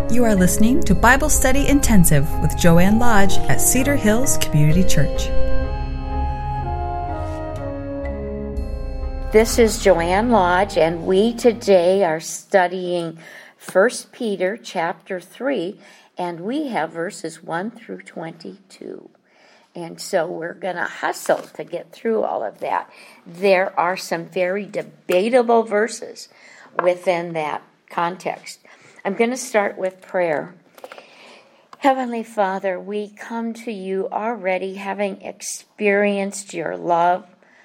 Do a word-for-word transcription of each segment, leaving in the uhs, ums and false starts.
You are listening to Bible Study Intensive with Joanne Lodge at Cedar Hills Community Church. This is Joanne Lodge, and we today are studying First Peter chapter three, and we have verses one through twenty-two. And so we're going to hustle to get through all of that. There are some very debatable verses within that context. I'm going to start with prayer. Heavenly Father, we come to you already having experienced your love,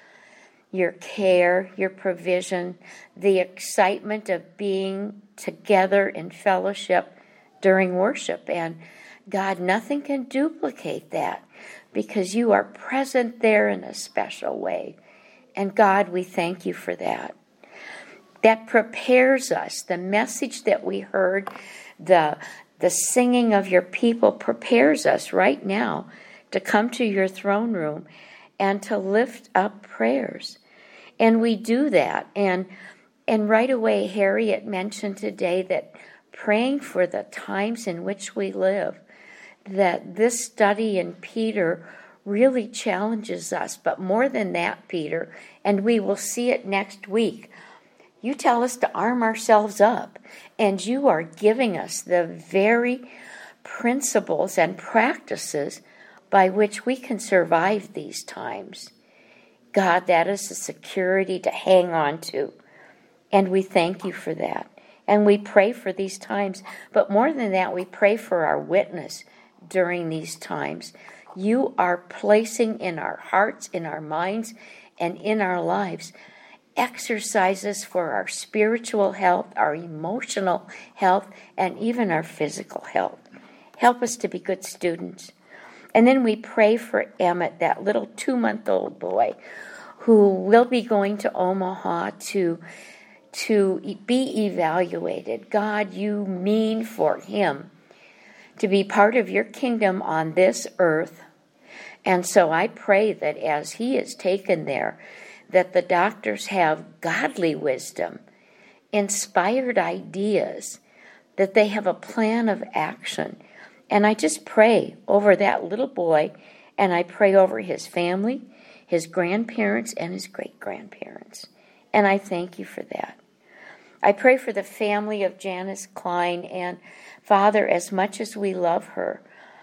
your care, your provision, the excitement of being together in fellowship during worship. And God, nothing can duplicate that because you are present there in a special way. And God, we thank you for that. That prepares us. The message that we heard, the, the singing of your people prepares us right now to come to your throne room and to lift up prayers. And we do that. And, and right away, Harriet mentioned today that praying for the times in which we live, that this study in Peter really challenges us. But more than that, Peter, and we will see it next week, you tell us to arm ourselves up, and you are giving us the very principles and practices by which we can survive these times. God, that is a security to hang on to, and we thank you for that. And we pray for these times, but more than that, we pray for our witness during these times. You are placing in our hearts, in our minds, and in our lives exercises for our spiritual health, our emotional health, and even our physical health. Help us to be good students. And then we pray for Emmett, that little two-month-old boy who will be going to Omaha to, to be evaluated. God, you mean for him to be part of your kingdom on this earth. And so I pray that as he is taken there, that the doctors have godly wisdom, inspired ideas, that they have a plan of action. And I just pray over that little boy, and I pray over his family, his grandparents, and his great-grandparents. And I thank you for that. I pray for the family of Janice Klein, and Father, as much as we love her,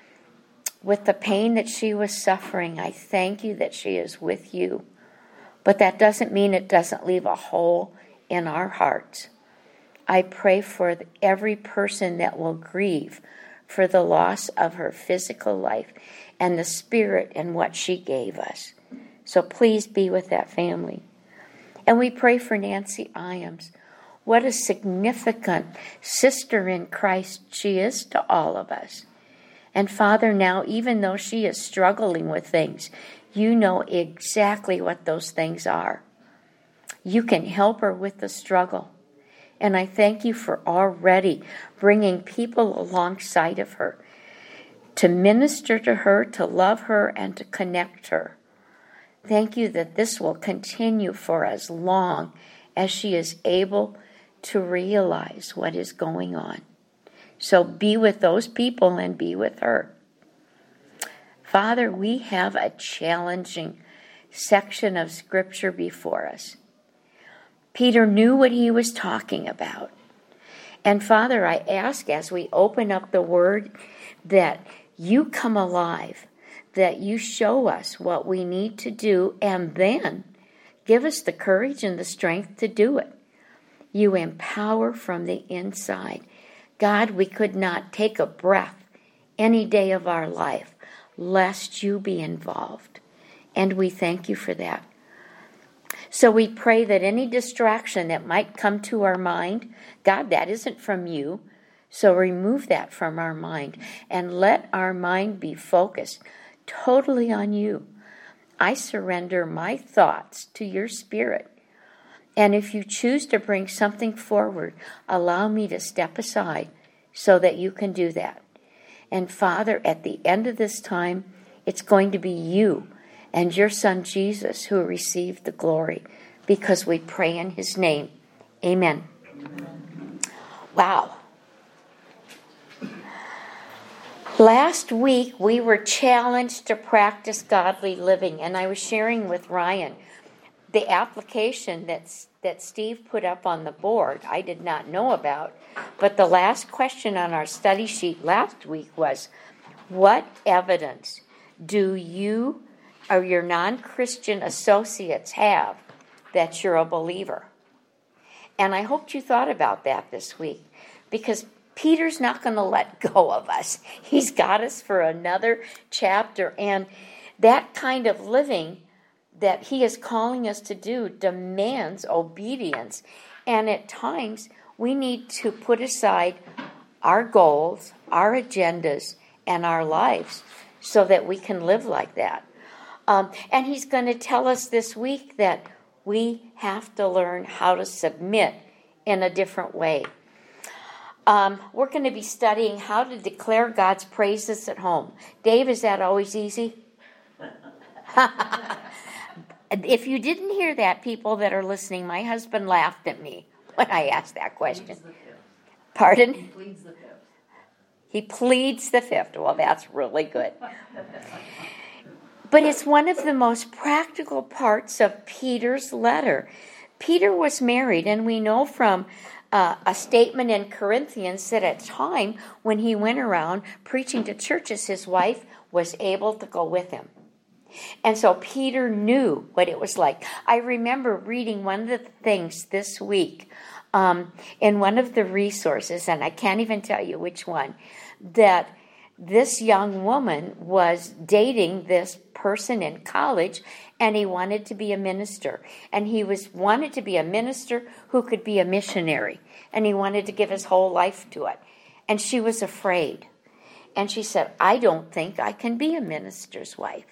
with the pain that she was suffering, I thank you that she is with you. But that doesn't mean it doesn't leave a hole in our hearts. I pray for every person that will grieve for the loss of her physical life and the spirit and what she gave us. So please be with that family. And we pray for Nancy Iams. What a significant sister in Christ she is to all of us. And Father, now, even though she is struggling with things, you know exactly what those things are. You can help her with the struggle. And I thank you for already bringing people alongside of her to minister to her, to love her, and to connect her. Thank you that this will continue for as long as she is able to realize what is going on. So be with those people and be with her. Father, we have a challenging section of Scripture before us. Peter knew what he was talking about. And Father, I ask as we open up the Word that you come alive, that you show us what we need to do, and then give us the courage and the strength to do it. You empower from the inside. God, we could not take a breath any day of our life lest you be involved. And we thank you for that. So we pray that any distraction that might come to our mind, God, that isn't from you. So remove that from our mind and let our mind be focused totally on you. I surrender my thoughts to your Spirit. And if you choose to bring something forward, allow me to step aside so that you can do that. And Father, at the end of this time, it's going to be you and your Son Jesus who receive the glory, because we pray in his name. Amen. Wow. Last week, we were challenged to practice godly living, and I was sharing with Ryan the application that's, that Steve put up on the board. I did not know about, but the last question on our study sheet last week was, what evidence do you or your non-Christian associates have that you're a believer? And I hoped you thought about that this week, because Peter's not going to let go of us. He's got us for another chapter. And that kind of living that he is calling us to do demands obedience. And at times, we need to put aside our goals, our agendas, and our lives so that we can live like that. Um, and he's going to tell us this week that we have to learn how to submit in a different way. Um, we're going to be studying how to declare God's praises at home. Dave, is that always easy? If you didn't hear that, people that are listening, my husband laughed at me when I asked that question. Pardon? He pleads the fifth. He pleads the fifth. Well, that's really good. But it's one of the most practical parts of Peter's letter. Peter was married, and we know from uh, a statement in Corinthians that at time when he went around preaching to churches, his wife was able to go with him. And so Peter knew what it was like. I remember reading one of the things this week um, in one of the resources, and I can't even tell you which one, that this young woman was dating this person in college, and he wanted to be a minister. And he was wanted to be a minister who could be a missionary. And he wanted to give his whole life to it. And she was afraid. And she said, I don't think I can be a minister's wife.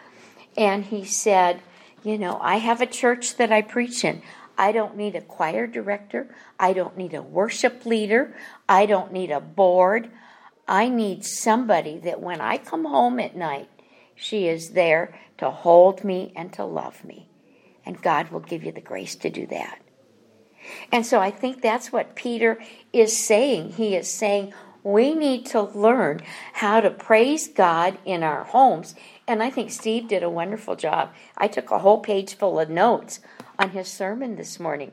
And he said, you know, I have a church that I preach in. I don't need a choir director. I don't need a worship leader. I don't need a board. I need somebody that when I come home at night, she is there to hold me and to love me. And God will give you the grace to do that. And so I think that's what Peter is saying. He is saying we need to learn how to praise God in our homes. And I think Steve did a wonderful job. I took a whole page full of notes on his sermon this morning.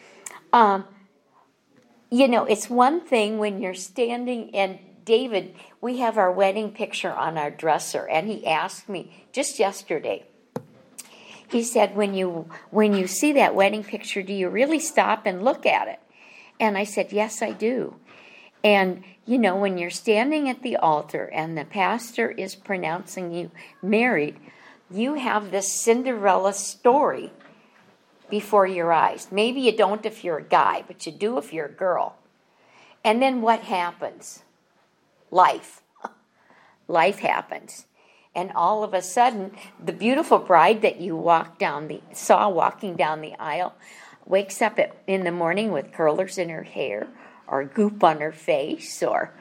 Um, you know, it's one thing when you're standing, and David, we have our wedding picture on our dresser, and he asked me just yesterday, he said, when you when you see that wedding picture, do you really stop and look at it? And I said, yes, I do. And, you know, when you're standing at the altar and the pastor is pronouncing you married, you have this Cinderella story before your eyes. Maybe you don't if you're a guy, but you do if you're a girl. And then what happens? Life. Life happens. And all of a sudden, the beautiful bride that you walked down the saw walking down the aisle wakes up at, in the morning with curlers in her hair, or goop on her face, or,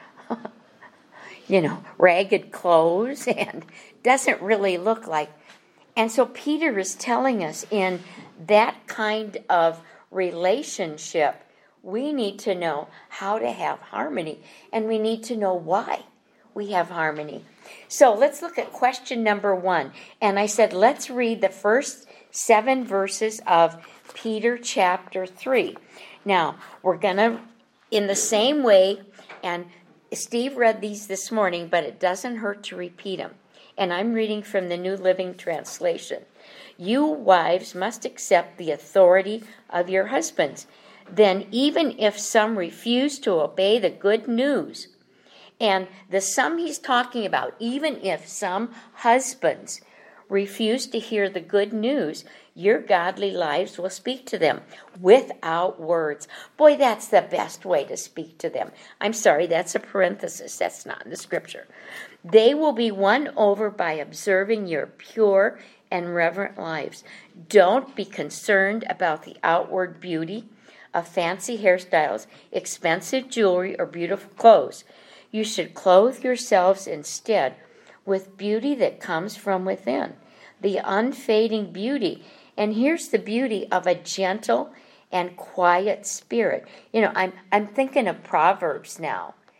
you know, ragged clothes, and doesn't really look like. And so Peter is telling us in that kind of relationship, we need to know how to have harmony, and we need to know why we have harmony. So let's look at question number one. And I said, let's read the first seven verses of Peter chapter three. Now, we're going to, in the same way, and Steve read these this morning, but it doesn't hurt to repeat them. And I'm reading from the New Living Translation. You wives must accept the authority of your husbands. Then even if some refuse to obey the good news, and the some he's talking about, even if some husbands refuse to hear the good news, your godly lives will speak to them without words. Boy, that's the best way to speak to them. I'm sorry, that's a parenthesis. That's not in the scripture. They will be won over by observing your pure and reverent lives. Don't be concerned about the outward beauty of fancy hairstyles, expensive jewelry, or beautiful clothes. You should clothe yourselves instead with beauty that comes from within, the unfading beauty. And here's the beauty of a gentle and quiet spirit. You know, I'm I'm thinking of Proverbs now.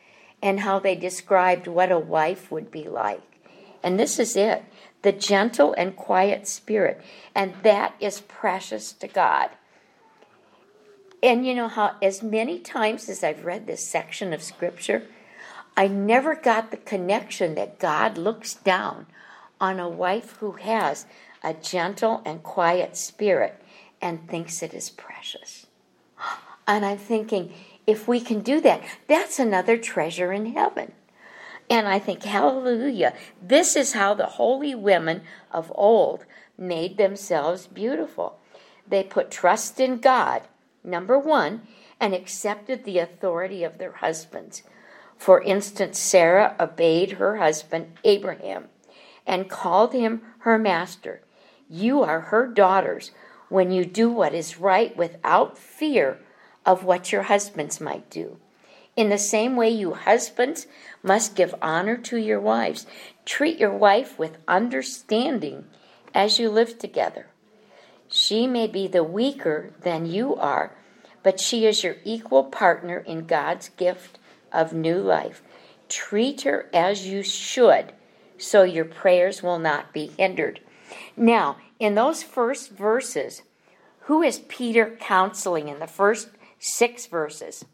and how they described what a wife would be like. And this is it, the gentle and quiet spirit. And that is precious to God. And you know how, as many times as I've read this section of Scripture, I never got the connection that God looks down on a wife who has a gentle and quiet spirit and thinks it is precious. And I'm thinking, if we can do that, that's another treasure in heaven. And I think, hallelujah, this is how the holy women of old made themselves beautiful. They put trust in God, number one, and accepted the authority of their husbands. For instance, Sarah obeyed her husband, Abraham, and called him her master. You are her daughters when you do what is right without fear of what your husbands might do. In the same way, you husbands must give honor to your wives. Treat your wife with understanding as you live together. She may be the weaker than you are, but she is your equal partner in God's gift of new life. Treat her as you should, so your prayers will not be hindered. Now, in those first verses, who is Peter counseling in the first six verses?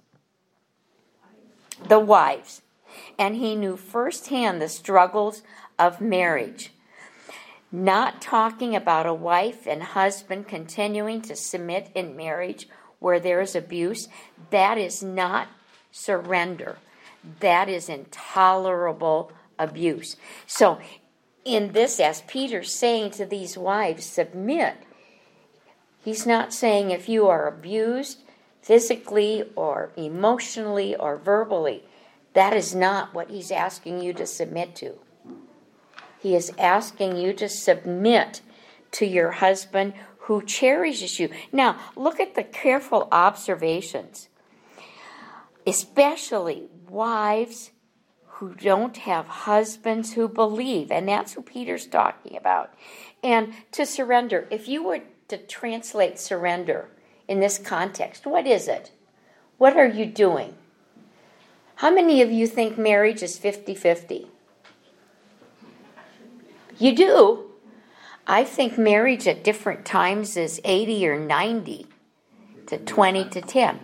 The wives. And he knew firsthand the struggles of marriage. Not talking about a wife and husband continuing to submit in marriage where there is abuse. That is not surrender. That is intolerable abuse. So, in this, as Peter's saying to these wives, submit. He's not saying if you are abused physically or emotionally or verbally, that is not what he's asking you to submit to. He is asking you to submit to your husband who cherishes you. Now, look at the careful observations, especially wives who don't have husbands who believe, and that's who Peter's talking about. And to surrender, if you were to translate surrender in this context, what is it? What are you doing? How many of you think marriage is fifty-fifty? You do. I think marriage at different times is eighty or ninety to twenty to ten.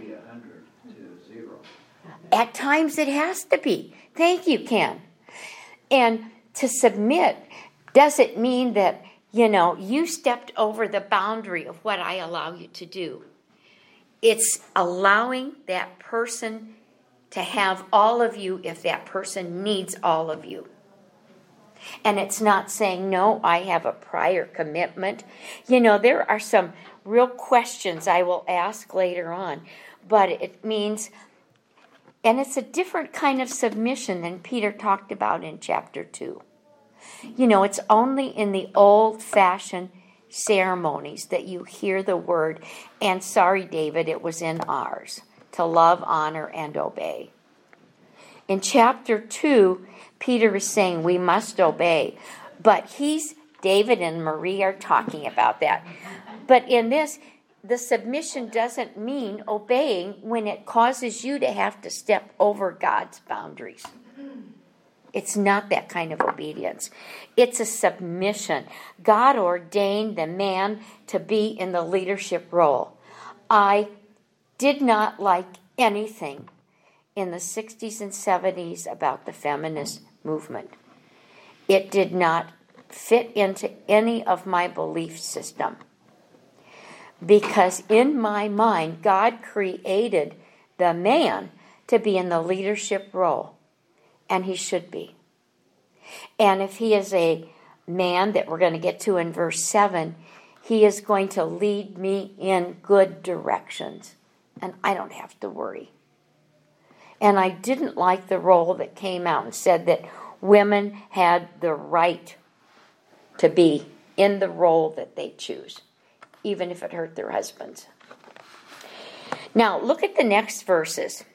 At times it has to be. Thank you, Ken. And to submit doesn't mean that, you know, you stepped over the boundary of what I allow you to do. It's allowing that person to have all of you if that person needs all of you. And it's not saying, no, I have a prior commitment. You know, there are some real questions I will ask later on, but it means, and it's a different kind of submission than Peter talked about in chapter two. You know, it's only in the old-fashioned ceremonies that you hear the word, and sorry, David, it was in ours, to love, honor, and obey. In chapter two, Peter is saying we must obey, but he's, David and Marie are talking about that. But in this, the submission doesn't mean obeying when it causes you to have to step over God's boundaries. It's not that kind of obedience. It's a submission. God ordained the man to be in the leadership role. I did not like anything in the sixties and seventies about the feminist movement. It did not fit into any of my belief system. Because in my mind, God created the man to be in the leadership role. And he should be. And if he is a man that we're going to get to in verse seven, he is going to lead me in good directions. And I don't have to worry. And I didn't like the role that came out and said that women had the right to be in the role that they choose, even if it hurt their husbands. Now, look at the next verses.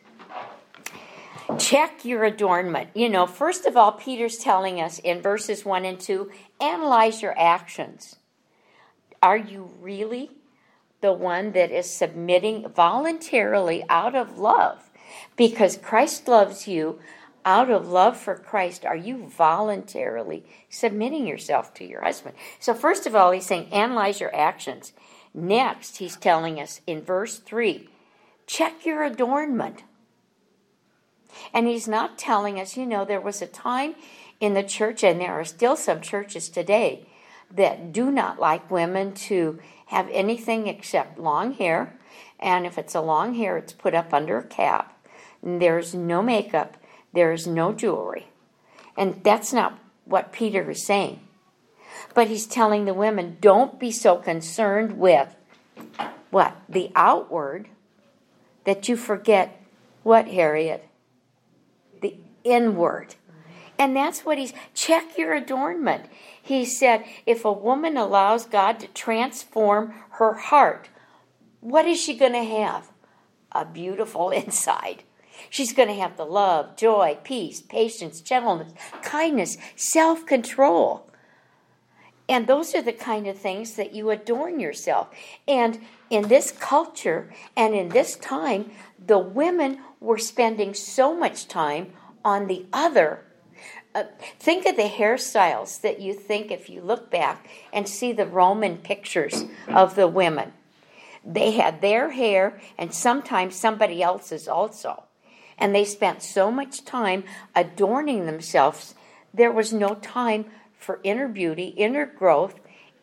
Check your adornment. You know, first of all, Peter's telling us in verses one and two, analyze your actions. Are you really the one that is submitting voluntarily out of love? Because Christ loves you. out of love for Christ, are you voluntarily submitting yourself to your husband? So first of all, he's saying, analyze your actions. Next, he's telling us in verse three, check your adornment. And he's not telling us, you know, there was a time in the church, and there are still some churches today that do not like women to have anything except long hair. And if it's a long hair, it's put up under a cap. And there's no makeup. There's no jewelry. And that's not what Peter is saying. But he's telling the women, don't be so concerned with what? The outward, that you forget what, Harriet? The inward. And that's what he's, check your adornment. He said, if a woman allows God to transform her heart, what is she going to have? A beautiful inside. She's going to have the love, joy, peace, patience, gentleness, kindness, self-control. And those are the kind of things that you adorn yourself. And in this culture and in this time, the women were spending so much time on the other. Uh, think of the hairstyles that you think, if you look back and see the Roman pictures of the women. They had their hair and sometimes somebody else's also. And they spent so much time adorning themselves, there was no time for inner beauty, inner growth.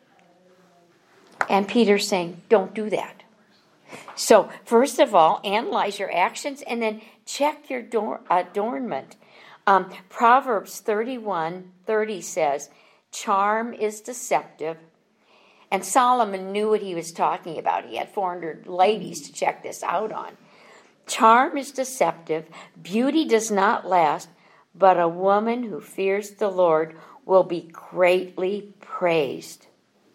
And Peter's saying, don't do that. So, first of all, analyze your actions and then check your ador- adornment. Um, Proverbs thirty-one thirty says, charm is deceptive. And Solomon knew what he was talking about. He had four hundred ladies to check this out on. Charm is deceptive. Beauty does not last, but a woman who fears the Lord will be greatly praised.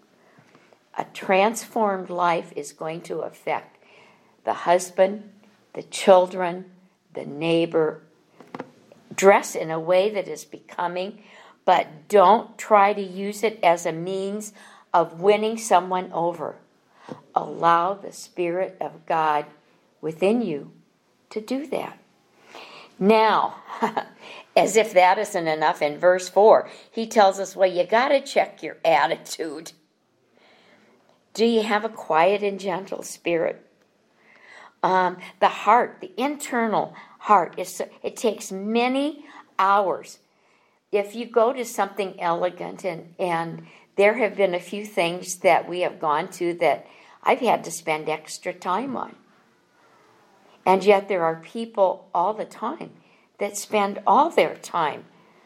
A transformed life is going to affect the husband, the children, the neighbor. Dress in a way that is becoming, but don't try to use it as a means of winning someone over. Allow the Spirit of God within you to do that. Now, as if that isn't enough, in verse four, he tells us, well, you got to check your attitude. Do you have a quiet and gentle spirit? Um, the heart, the internal heart, is, it takes many hours. If you go to something elegant, and, and there have been a few things that we have gone to that I've had to spend extra time on. And yet there are people all the time that spend all their time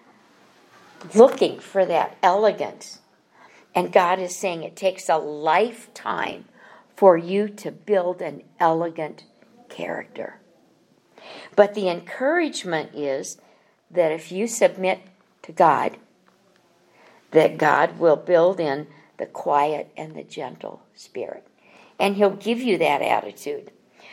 looking for that elegance. And God is saying it takes a lifetime for you to build an elegant character. But the encouragement is that if you submit to God, that God will build in the quiet and the gentle spirit. And he'll give you that attitude.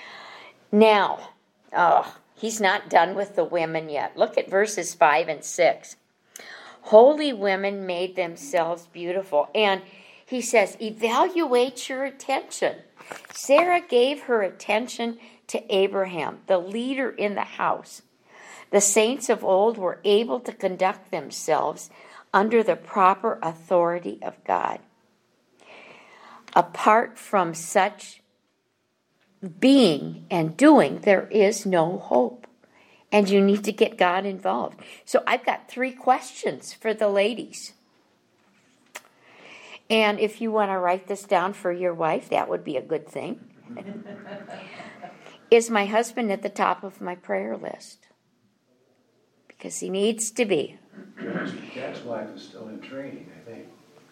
Now, oh, he's not done with the women yet. Look at verses five and six. Holy women made themselves beautiful. And he says, evaluate your attention. Sarah gave her attention to Abraham, the leader in the house. The saints of old were able to conduct themselves under the proper authority of God. Apart from such being and doing, there is no hope. And you need to get God involved. So I've got three questions for the ladies. And if you want to write this down for your wife, that would be a good thing. Is my husband at the top of my prayer list? Because he needs to be. Jack's wife is still in training, I think.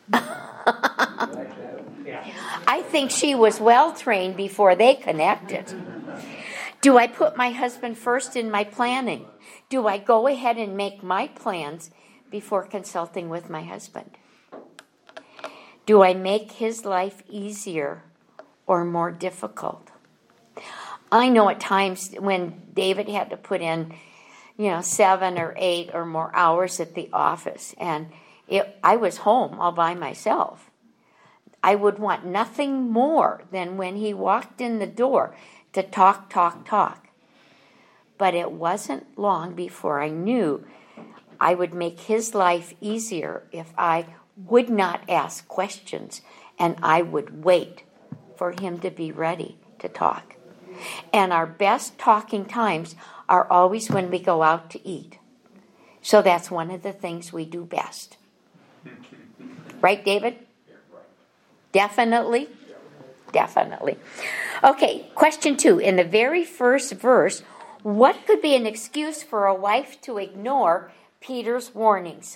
I think she was well trained before they connected. Do I put my husband first in my planning? Do I go ahead and make my plans before consulting with my husband? Do I make his life easier or more difficult? I know at times when David had to put in, you know, seven or eight or more hours at the office, and it, I was home all by myself. I would want nothing more than when he walked in the door to talk, talk, talk. But it wasn't long before I knew I would make his life easier if I would not ask questions and I would wait for him to be ready to talk. And our best talking times are always when we go out to eat. So that's one of the things we do best. Right, David? Definitely? Definitely. Okay, question two. In the very first verse, what could be an excuse for a wife to ignore Peter's warnings?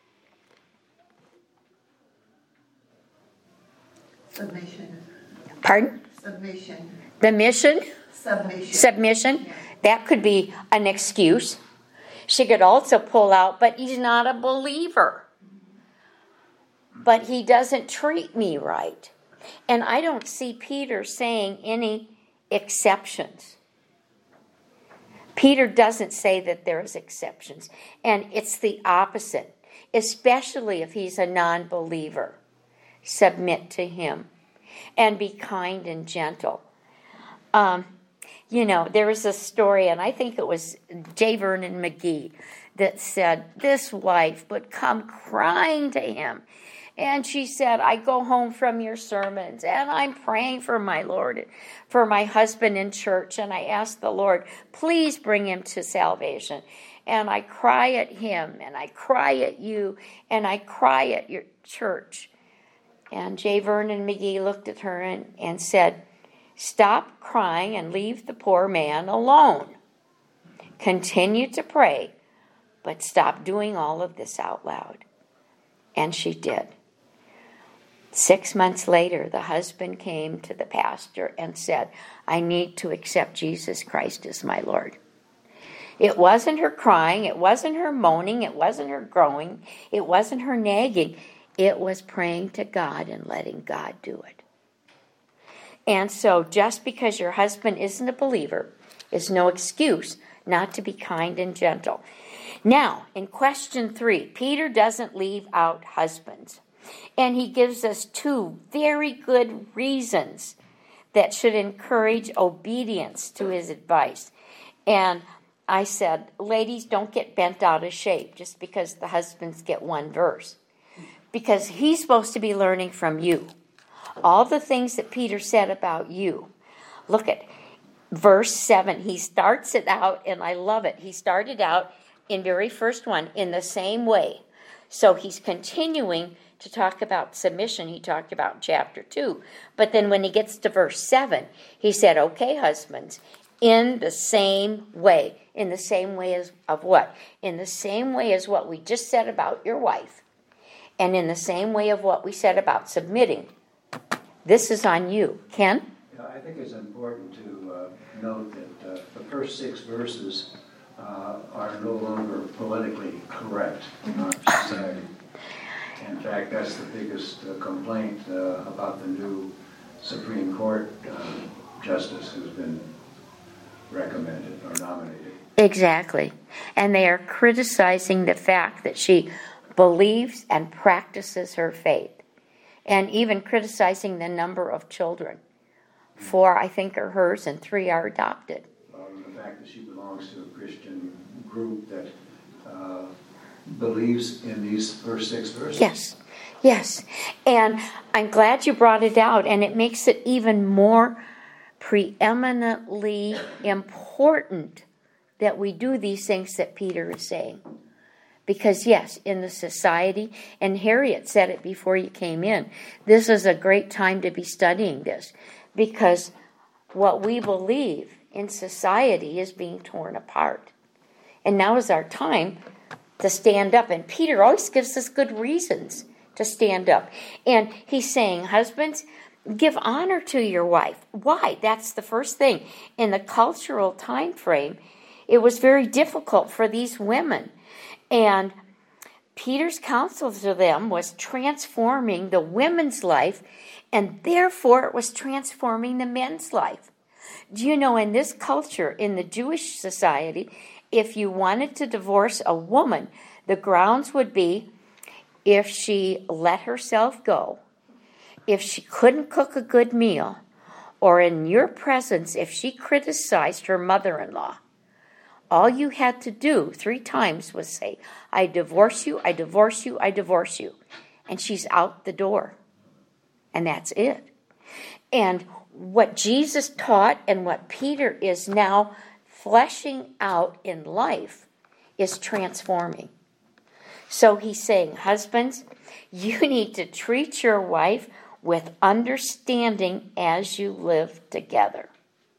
Submission. Pardon? Submission. The mission? Submission. Submission. That could be an excuse. She could also pull out, but he's not a believer. But he doesn't treat me right. And I don't see Peter saying any exceptions. Peter doesn't say that there's exceptions. And it's the opposite, especially if he's a non-believer. Submit to him and be kind and gentle. Um, you know, there was a story, and I think it was J. Vernon McGee, that said this wife would come crying to him. And she said, I go home from your sermons, and I'm praying for my Lord, for my husband in church, and I ask the Lord, please bring him to salvation. And I cry at him, and I cry at you, and I cry at your church. And J. Vernon McGee looked at her and, and said, stop crying and leave the poor man alone. Continue to pray, but stop doing all of this out loud. And she did. Six months later, the husband came to the pastor and said, I need to accept Jesus Christ as my Lord. It wasn't her crying, it wasn't her moaning, it wasn't her growing, it wasn't her nagging. It was praying to God and letting God do it. And so just because your husband isn't a believer is no excuse not to be kind and gentle. Now, in question three, Peter doesn't leave out husbands. And he gives us two very good reasons that should encourage obedience to his advice. And I said, ladies, don't get bent out of shape just because the husbands get one verse. Because he's supposed to be learning from you. All the things that Peter said about you. Look at verse seven. He starts it out, and I love it. He started out in very first one in the same way. So he's continuing to talk about submission. He talked about chapter two. But then when he gets to verse seven, he said, okay, husbands, in the same way. In the same way as of what? In the same way as what we just said about your wife. And in the same way of what we said about submitting. This is on you. Ken? Yeah, I think it's important to uh, note that uh, the first six verses uh, are no longer politically correct in our society. In fact, that's the biggest uh, complaint uh, about the new Supreme Court uh, justice who's been recommended or nominated. Exactly. And they are criticizing the fact that she believes and practices her faith. And even criticizing the number of children. Four, I think, are hers, and three are adopted. Well, the fact that she belongs to a Christian group that uh, believes in these first six verses. Yes, yes. And I'm glad you brought it out, and it makes it even more preeminently important that we do these things that Peter is saying. Because, yes, in the society, and Harriet said it before you came in, this is a great time to be studying this. Because what we believe in society is being torn apart. And now is our time to stand up. And Peter always gives us good reasons to stand up. And he's saying, husbands, give honor to your wife. Why? That's the first thing. In the cultural time frame, it was very difficult for these women. And Peter's counsel to them was transforming the women's life, and therefore it was transforming the men's life. Do you know, in this culture, in the Jewish society, if you wanted to divorce a woman, the grounds would be if she let herself go, if she couldn't cook a good meal, or in your presence, if she criticized her mother-in-law. All you had to do three times was say, I divorce you, I divorce you, I divorce you. And she's out the door. And that's it. And what Jesus taught and what Peter is now fleshing out in life is transforming. So he's saying, husbands, you need to treat your wife with understanding as you live together.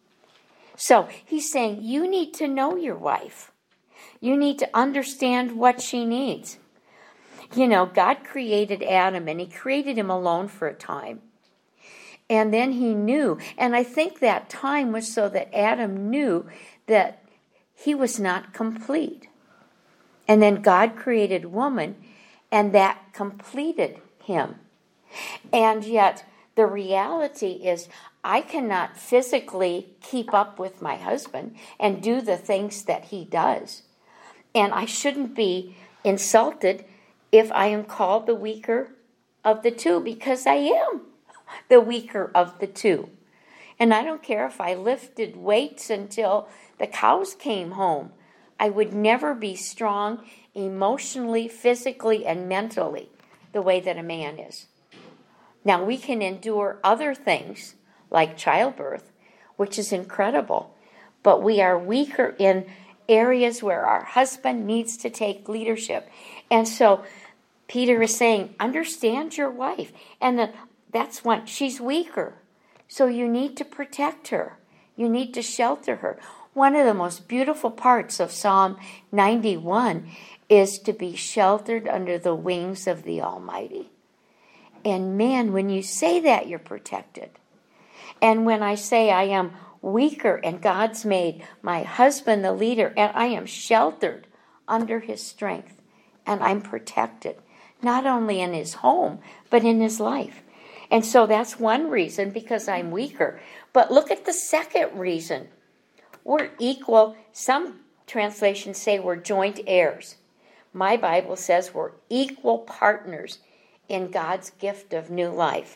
So he's saying you need to know your wife. You need to understand what she needs. You know, God created Adam and he created him alone for a time. And then he knew, and I think that time was so that Adam knew that he was not complete. And then God created woman, and that completed him. And yet, the reality is, I cannot physically keep up with my husband and do the things that he does. And I shouldn't be insulted if I am called the weaker of the two, because I am the weaker of the two. And I don't care if I lifted weights until the cows came home. I would never be strong emotionally, physically, and mentally the way that a man is. Now, we can endure other things like childbirth, which is incredible, but we are weaker in areas where our husband needs to take leadership. And so Peter is saying, understand your wife. And the, that's when she's weaker. So you need to protect her. You need to shelter her. One of the most beautiful parts of Psalm ninety-one is to be sheltered under the wings of the Almighty. And man, when you say that, you're protected. And when I say I am weaker and God's made my husband the leader and I am sheltered under his strength and I'm protected, not only in his home, but in his life. And so that's one reason, because I'm weaker. But look at the second reason. We're equal. Some translations say we're joint heirs. My Bible says we're equal partners in God's gift of new life.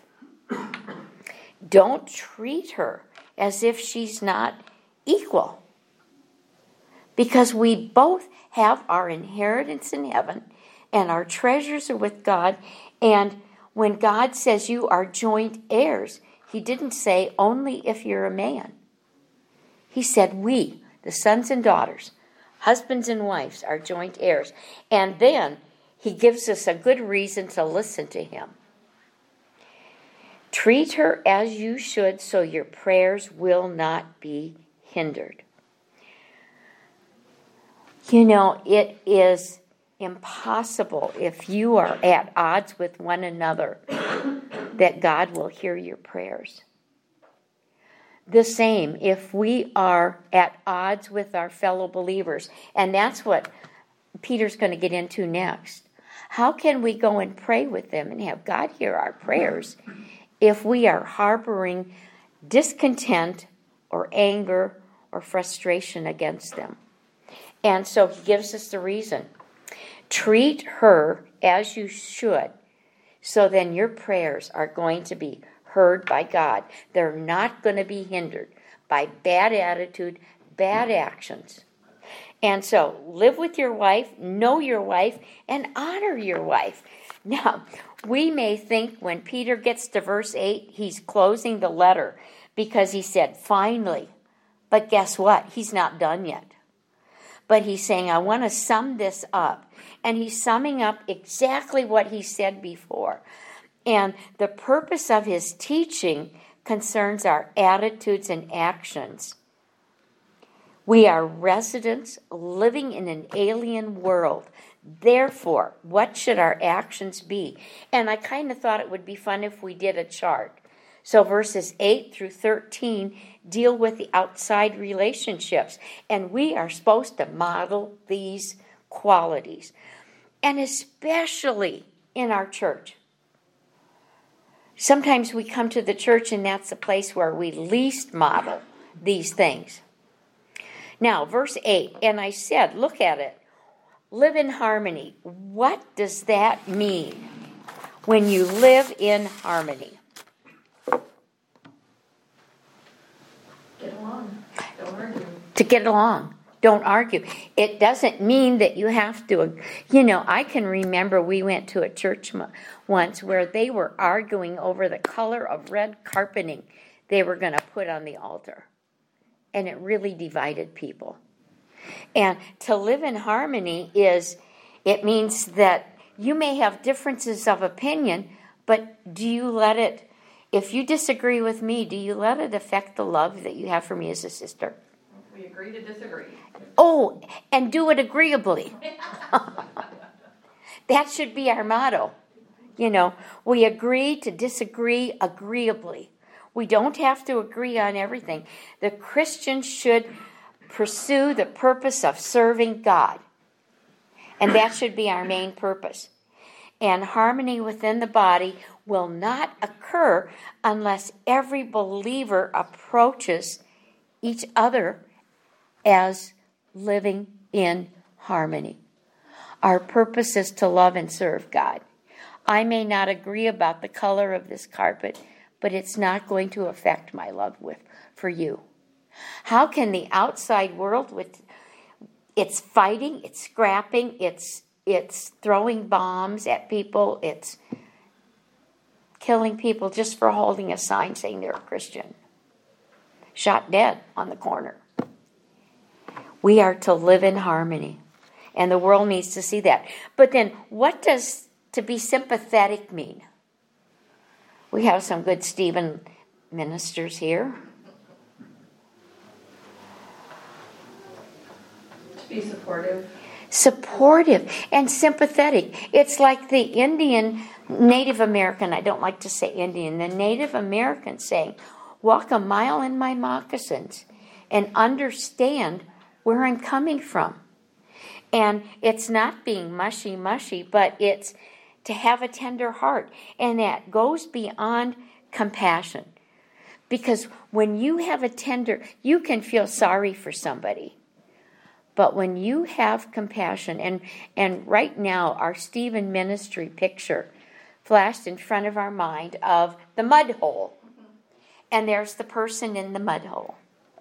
Don't treat her as if she's not equal, because we both have our inheritance in heaven and our treasures are with God. And when God says you are joint heirs, he didn't say only if you're a man. He said we, the sons and daughters, husbands and wives, are joint heirs. And then he gives us a good reason to listen to him. Treat her as you should, so your prayers will not be hindered. You know, it is impossible if you are at odds with one another that God will hear your prayers. The same if we are at odds with our fellow believers. And that's what Peter's going to get into next. How can we go and pray with them and have God hear our prayers if we are harboring discontent or anger or frustration against them? And so he gives us the reason. Treat her as you should, so then your prayers are going to be heard by God. They're not going to be hindered by bad attitude, bad actions. And so live with your wife, know your wife, and honor your wife. Now, we may think when Peter gets to verse eight, he's closing the letter because he said, finally. But guess what? He's not done yet. But he's saying, I want to sum this up. And he's summing up exactly what he said before. And the purpose of his teaching concerns our attitudes and actions. We are residents living in an alien world. Therefore, what should our actions be? And I kind of thought it would be fun if we did a chart. So verses eight through thirteen deal with the outside relationships. And we are supposed to model these qualities. And especially in our church. Sometimes we come to the church and that's the place where we least model these things. Now, verse eight, and I said, look at it. Live in harmony. What does that mean when you live in harmony? Get along. Don't argue. To get along. Don't argue. It doesn't mean that you have to, you know, I can remember we went to a church once where they were arguing over the color of red carpeting they were going to put on the altar. And it really divided people. And to live in harmony is, it means that you may have differences of opinion, but do you let it, if you disagree with me, do you let it affect the love that you have for me as a sister? We agree to disagree. Oh, and do it agreeably. That should be our motto. You know, we agree to disagree agreeably. We don't have to agree on everything. The Christian should pursue the purpose of serving God. And that should be our main purpose. And harmony within the body will not occur unless every believer approaches each other as living in harmony. Our purpose is to love and serve God. I may not agree about the color of this carpet, but it's not going to affect my love with for you. How can the outside world, with it's fighting, it's scrapping, it's it's throwing bombs at people, it's killing people just for holding a sign saying they're a Christian, shot dead on the corner. We are to live in harmony, and the world needs to see that. But then, what does to be sympathetic mean? We have some good Stephen ministers here. To be supportive. Supportive and sympathetic. It's like the Indian, Native American, I don't like to say Indian, the Native American saying, walk a mile in my moccasins and understand where I'm coming from. And it's not being mushy-mushy, but it's to have a tender heart. And that goes beyond compassion. Because when you have a tender, you can feel sorry for somebody. But when you have compassion, and, and right now our Stephen ministry picture flashed in front of our mind of the mud hole. And there's the person in the mud hole.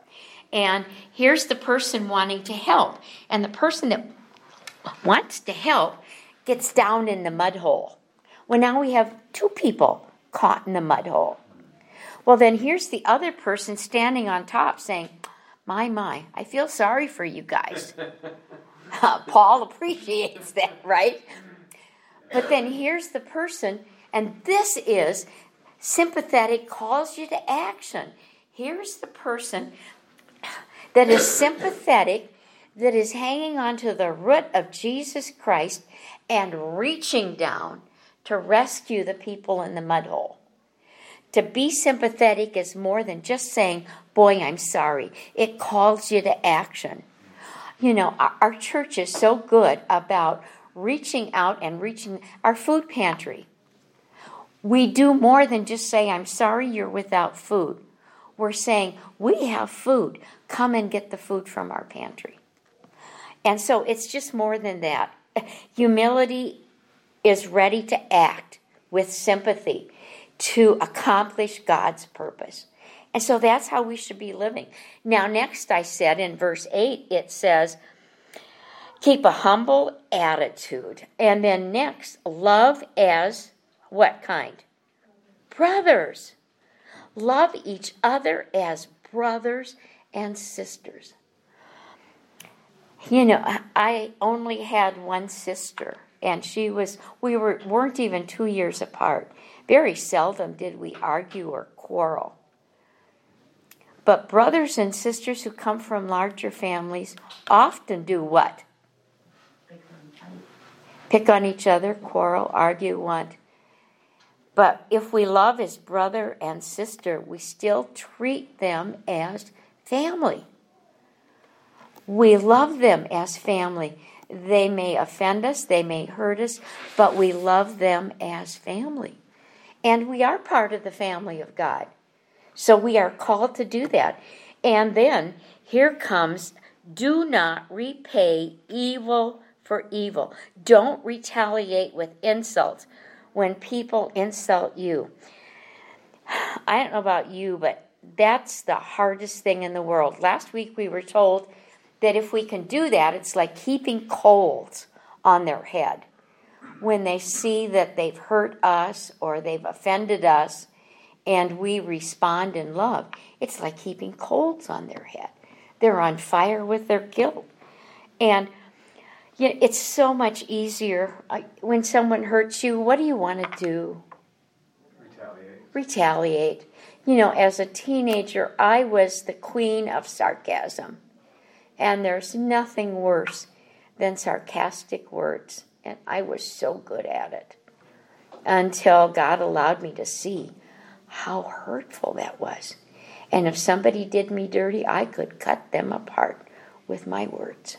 And here's the person wanting to help. And the person that wants to help gets down in the mud hole. Well, now we have two people caught in the mud hole. Well, then here's the other person standing on top saying, my, my, I feel sorry for you guys. uh, Paul appreciates that, right? But then here's the person, and this is sympathetic, calls you to action. Here's the person that is sympathetic, that is hanging on to the root of Jesus Christ and reaching down to rescue the people in the mud hole. To be sympathetic is more than just saying, boy, I'm sorry. It calls you to action. You know, our, our church is so good about reaching out and reaching our food pantry. We do more than just say, I'm sorry you're without food. We're saying, we have food. Come and get the food from our pantry. And so it's just more than that. Humility is ready to act with sympathy to accomplish God's purpose. And so that's how we should be living. Now, next I said in verse eight, it says, keep a humble attitude. And then next, love as what kind? Brothers. Love each other as brothers and sisters. You know, I only had one sister, and she was, we were, weren't even two years apart. Very seldom did we argue or quarrel. But brothers and sisters who come from larger families often do what? Pick on each other, quarrel, argue, want. But if we love as brother and sister, we still treat them as family. We love them as family. They may offend us, they may hurt us, but we love them as family. And we are part of the family of God. So we are called to do that. And then here comes, do not repay evil for evil. Don't retaliate with insults when people insult you. I don't know about you, but that's the hardest thing in the world. Last week we were told that if we can do that, it's like keeping coals on their head. When they see that they've hurt us or they've offended us and we respond in love, it's like keeping coals on their head. They're on fire with their guilt. And you know, it's so much easier when someone hurts you. What do you want to do? Retaliate. Retaliate. You know, as a teenager, I was the queen of sarcasm. And there's nothing worse than sarcastic words. And I was so good at it until God allowed me to see how hurtful that was. And if somebody did me dirty, I could cut them apart with my words.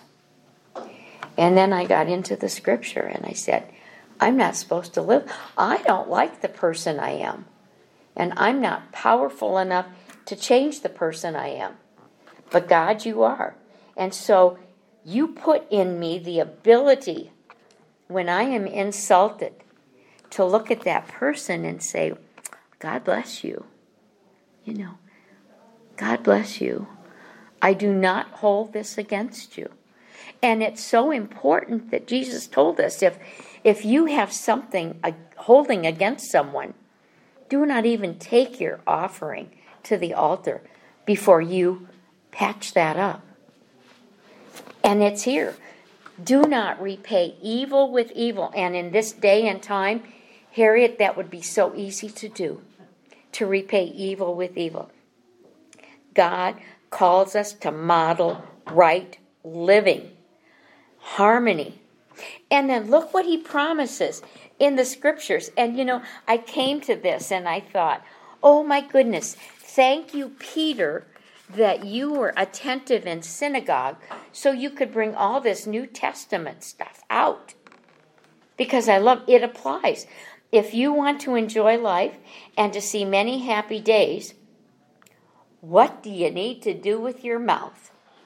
And then I got into the scripture and I said, I'm not supposed to live. I don't like the person I am. And I'm not powerful enough to change the person I am. But God, you are. And so you put in me the ability, when I am insulted, to look at that person and say, God bless you. You know, God bless you. I do not hold this against you. And it's so important that Jesus told us, if if you have something uh, holding against someone, do not even take your offering to the altar before you patch that up. And it's here. Do not repay evil with evil. And in this day and time, Harriet, that would be so easy to do, to repay evil with evil. God calls us to model right living, harmony. And then look what he promises in the scriptures. And, you know, I came to this and I thought, oh, my goodness, thank you, Peter, that you were attentive in synagogue so you could bring all this New Testament stuff out. Because I love it applies. If you want to enjoy life and to see many happy days, what do you need to do with your mouth?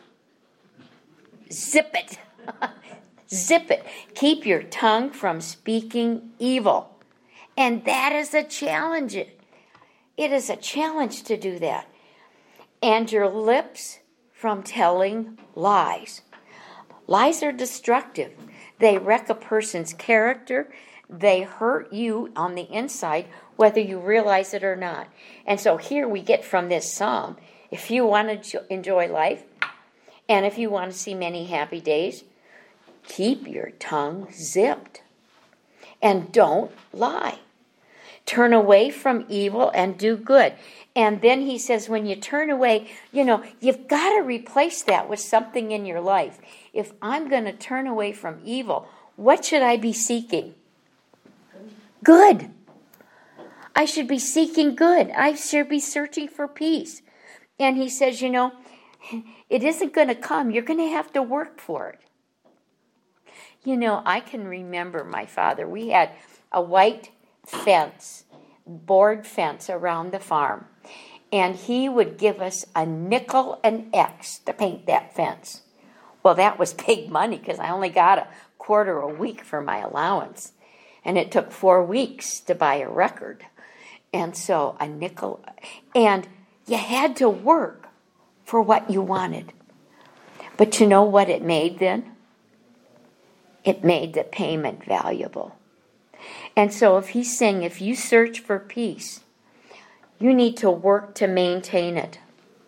Zip it. Zip it. Keep your tongue from speaking evil. And that is a challenge. It is a challenge to do that. And your lips from telling lies. Lies are destructive. They wreck a person's character. They hurt you on the inside, whether you realize it or not. And so here we get from this psalm, if you want to enjoy life, and if you want to see many happy days, keep your tongue zipped. And don't lie. Turn away from evil and do good. And then he says, when you turn away, you know, you've got to replace that with something in your life. If I'm going to turn away from evil, what should I be seeking? Good. I should be seeking good. I should be searching for peace. And he says, you know, it isn't going to come. You're going to have to work for it. You know, I can remember my father. We had a white fence, board fence around the farm. And he would give us a nickel and X to paint that fence. Well, that was big money because I only got a quarter a week for my allowance. And it took four weeks to buy a record. And so a nickel. And you had to work for what you wanted. But you know what it made then? It made the payment valuable. And so if he's saying, if you search for peace, you need to work to maintain it.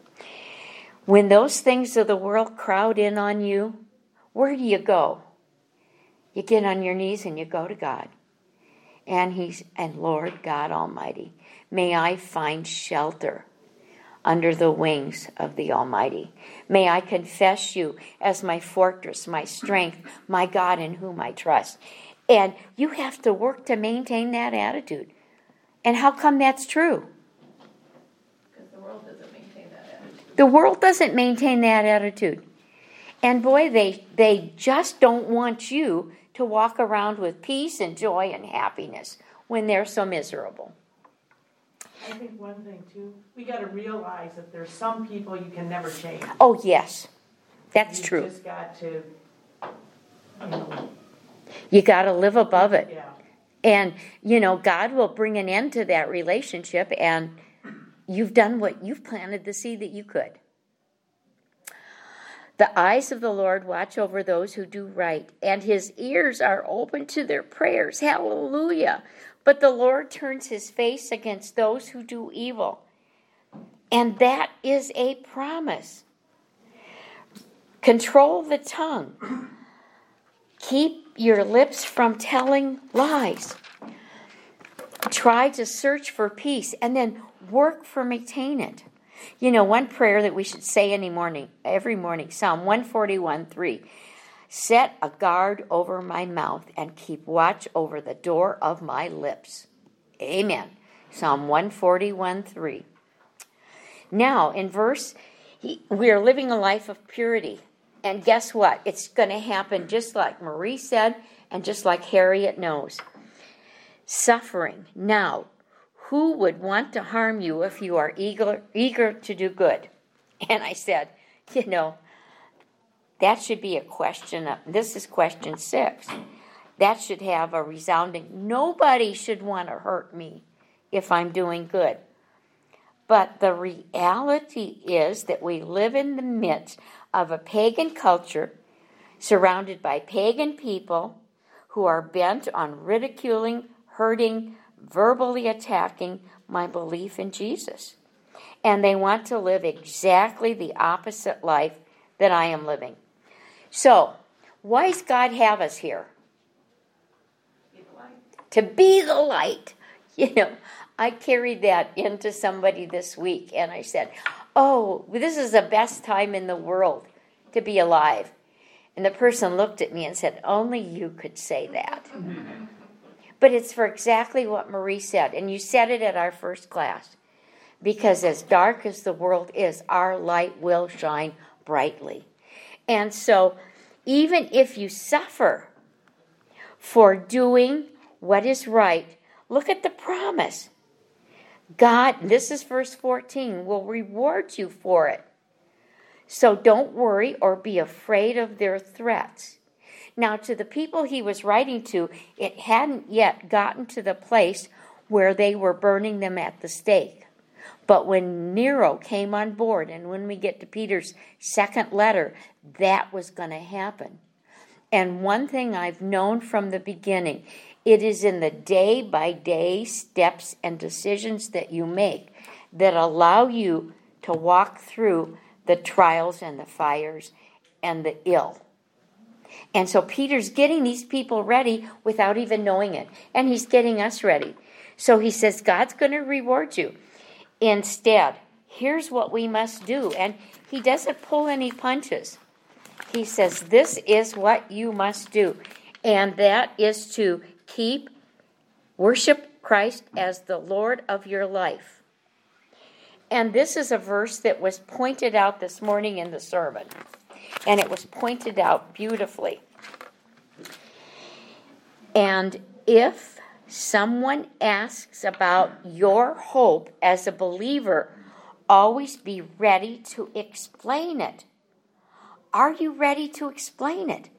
When those things of the world crowd in on you, where do you go? You get on your knees and you go to God. And he's, and Lord God Almighty, may I find shelter under the wings of the Almighty. May I confess you as my fortress, my strength, my God in whom I trust. And you have to work to maintain that attitude. And how come that's true? Because the world doesn't maintain that attitude. The world doesn't maintain that attitude. And boy, they they just don't want you to walk around with peace and joy and happiness when they're so miserable. I think one thing, too, we got to realize that there's some people you can never change. Oh, yes. That's you true. You just got to, you know. You got to live above it. Yeah. And, you know, God will bring an end to that relationship, and you've done what you've planted the seed that you could. The eyes of the Lord watch over those who do right, and his ears are open to their prayers. Hallelujah. But the Lord turns his face against those who do evil. And that is a promise. Control the tongue. Keep your lips from telling lies. Try to search for peace and then work for maintain it. You know, one prayer that we should say any morning, every morning, Psalm one forty-one, three. Set a guard over my mouth and keep watch over the door of my lips. Amen. Psalm one forty-one, three. Now, in verse, he, we are living a life of purity. And guess what? It's going to happen just like Marie said and just like Harriet knows. Suffering. Now, who would want to harm you if you are eager, eager to do good? And I said, you know, that should be a question. Of, this is question six. That should have a resounding, nobody should want to hurt me if I'm doing good. But the reality is that we live in the midst of a pagan culture surrounded by pagan people who are bent on ridiculing, hurting, verbally attacking my belief in Jesus. And they want to live exactly the opposite life that I am living. So, why does God have us here? Be the light. To be the light. You know, I carried that into somebody this week, and I said, oh, this is the best time in the world to be alive. And the person looked at me and said, only you could say that. But it's for exactly what Marie said, and you said it at our first class. Because as dark as the world is, our light will shine brightly. And so, even if you suffer for doing what is right, look at the promise. God, this is verse fourteen, will reward you for it. So don't worry or be afraid of their threats. Now, to the people he was writing to, it hadn't yet gotten to the place where they were burning them at the stake. But when Nero came on board, and when we get to Peter's second letter, that was going to happen. And one thing I've known from the beginning, it is in the day-by-day steps and decisions that you make that allow you to walk through the trials and the fires and the ill. And so Peter's getting these people ready without even knowing it. And he's getting us ready. So he says, God's going to reward you. Instead, here's what we must do. And he doesn't pull any punches. He says, this is what you must do. And that is to keep, worship Christ as the Lord of your life. And this is a verse that was pointed out this morning in the sermon. And it was pointed out beautifully. And if someone asks about your hope as a believer, always be ready to explain it. Are you ready to explain it?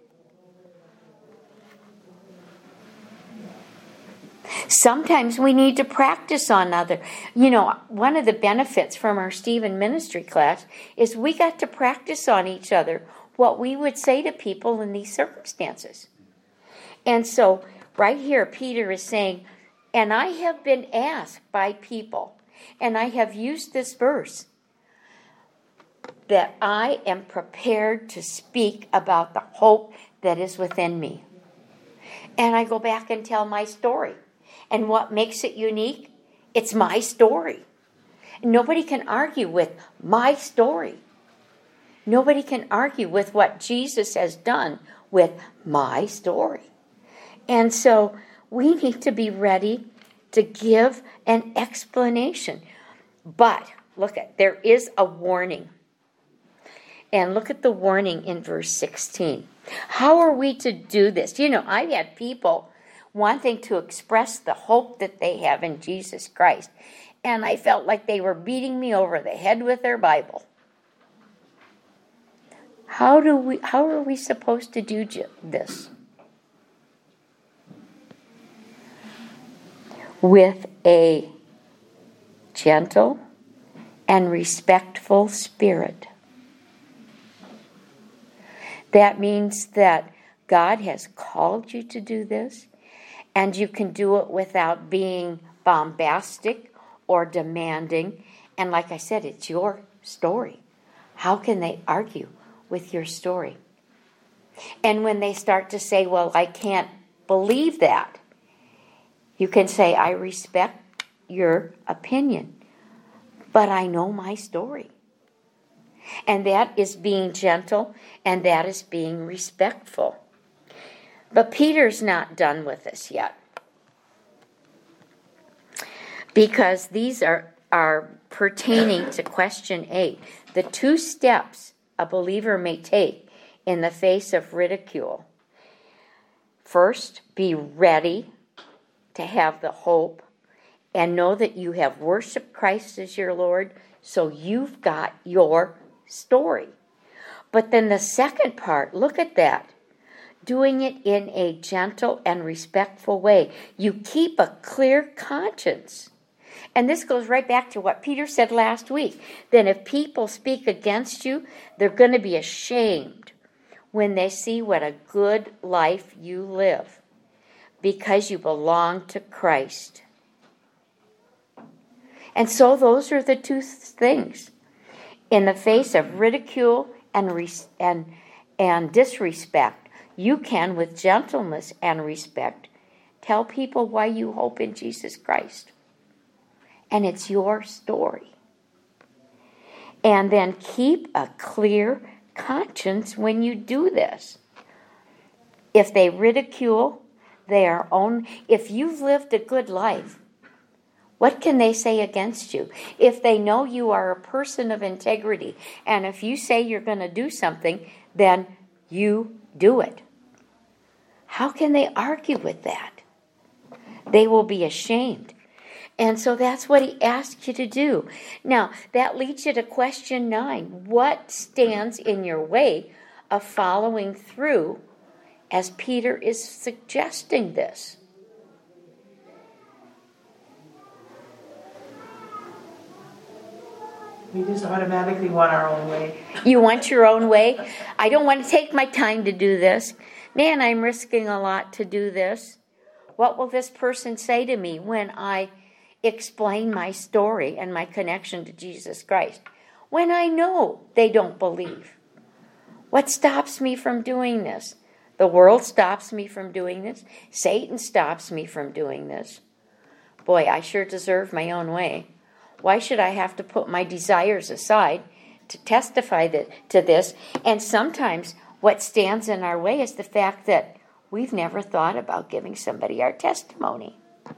Sometimes we need to practice on other. You know, one of the benefits from our Stephen ministry class is we got to practice on each other what we would say to people in these circumstances. And so right here, Peter is saying, and I have been asked by people, and I have used this verse, that I am prepared to speak about the hope that is within me. And I go back and tell my story. And what makes it unique? It's my story. Nobody can argue with my story. Nobody can argue with what Jesus has done with my story. And so we need to be ready to give an explanation. But look at, there is a warning. And look at the warning in verse sixteen. How are we to do this? You know, I've had people wanting to express the hope that they have in Jesus Christ. And I felt like they were beating me over the head with their Bible. How do we? How are we supposed to do this? With a gentle and respectful spirit. That means that God has called you to do this, and you can do it without being bombastic or demanding. And like I said, it's your story. How can they argue with your story? And when they start to say, well, I can't believe that, you can say, I respect your opinion, but I know my story. And that is being gentle, and that is being respectful. But Peter's not done with us yet, because these are, are pertaining to question eight. The two steps a believer may take in the face of ridicule. First, be ready to have the hope and know that you have worshiped Christ as your Lord, so you've got your story. But then the second part, look at that. Doing it in a gentle and respectful way. You keep a clear conscience. And this goes right back to what Peter said last week. Then if people speak against you, they're going to be ashamed when they see what a good life you live, because you belong to Christ. And so those are the two things. In the face of ridicule and res- and and disrespect, you can, with gentleness and respect, tell people why you hope in Jesus Christ. And it's your story. And then keep a clear conscience when you do this. If they ridicule, they are own. If you've lived a good life, what can they say against you? If they know you are a person of integrity, and if you say you're going to do something, then you do it. How can they argue with that? They will be ashamed. And so that's what he asks you to do. Now, that leads you to question nine. What stands in your way of following through as Peter is suggesting this? We just automatically want our own way. You want your own way? I don't want to take my time to do this. Man, I'm risking a lot to do this. What will this person say to me when I explain my story and my connection to Jesus Christ, when I know they don't believe? What stops me from doing this? The world stops me from doing this. Satan stops me from doing this. Boy, I sure deserve my own way. Why should I have to put my desires aside to testify that, to this? And sometimes what stands in our way is the fact that we've never thought about giving somebody our testimony.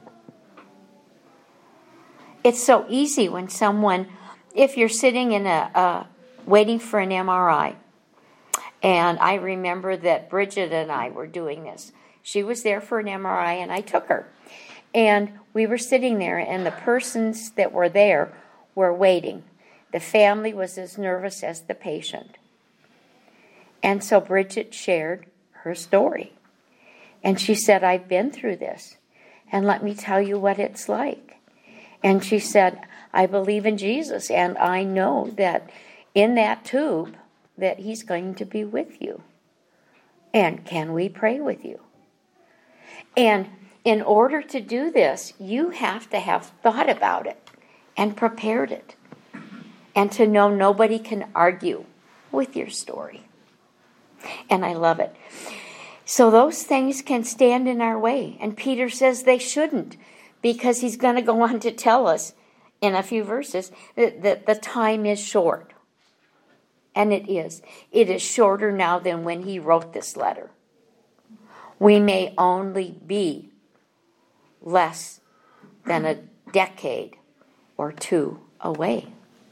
It's so easy when someone, if you're sitting in a, uh, waiting for an M R I, and I remember that Bridget and I were doing this. She was there for an M R I, and I took her. And we were sitting there, and the persons that were there were waiting. The family was as nervous as the patient. And so Bridget shared her story. And she said, I've been through this, and let me tell you what it's like. And she said, I believe in Jesus, and I know that in that tube that he's going to be with you. And can we pray with you? And in order to do this, you have to have thought about it and prepared it, and to know nobody can argue with your story. And I love it. So those things can stand in our way. And Peter says they shouldn't, because he's going to go on to tell us in a few verses that, that the time is short. And it is. It is shorter now than when he wrote this letter. We may only be less than a decade or two away.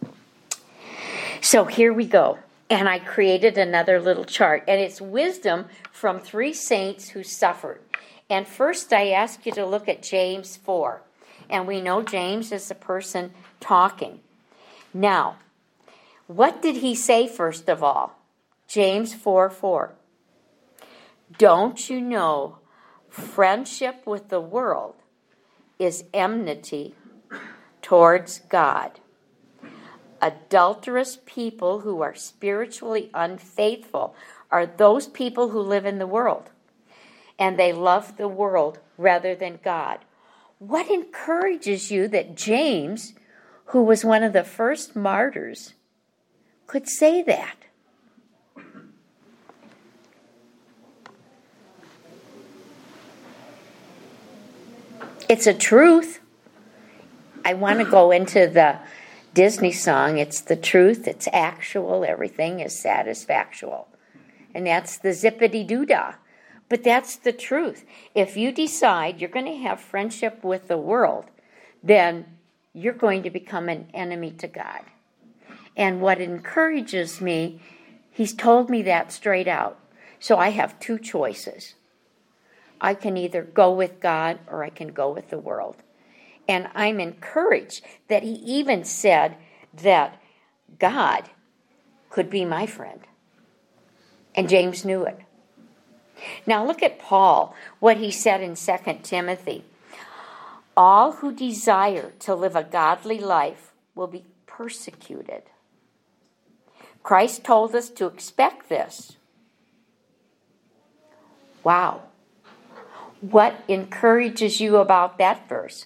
So here we go. And I created another little chart. And it's wisdom from three saints who suffered. And first I ask you to look at James four. And we know James is the person talking. Now, what did he say first of all? James four four. Don't you know friendship with the world is enmity towards God? Adulterous people who are spiritually unfaithful are those people who live in the world, and they love the world rather than God. What encourages you that James, who was one of the first martyrs, could say that? It's a truth. I want to go into the Disney song. It's the truth. It's actual. Everything is satisfactual. And that's the zippity-doo-dah. But that's the truth. If you decide you're going to have friendship with the world, then you're going to become an enemy to God. And what encourages me, he's told me that straight out. So I have two choices. I can either go with God or I can go with the world. And I'm encouraged that he even said that God could be my friend. And James knew it. Now look at Paul, what he said in Second Timothy. All who desire to live a godly life will be persecuted. Christ told us to expect this. Wow. What encourages you about that verse?